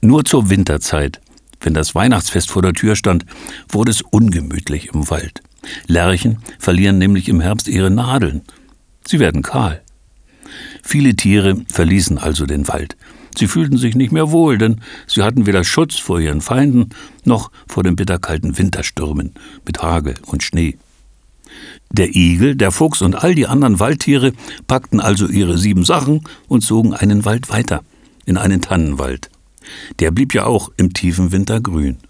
Nur zur Winterzeit, wenn das Weihnachtsfest vor der Tür stand, wurde es ungemütlich im Wald. Lerchen verlieren nämlich im Herbst ihre Nadeln. Sie werden kahl. Viele Tiere verließen also den Wald. Sie fühlten sich nicht mehr wohl, denn sie hatten weder Schutz vor ihren Feinden noch vor den bitterkalten Winterstürmen mit Hagel und Schnee. Der Igel, der Fuchs und all die anderen Waldtiere packten also ihre 7 Sachen und zogen einen Wald weiter, in einen Tannenwald. Der blieb ja auch im tiefen Winter grün.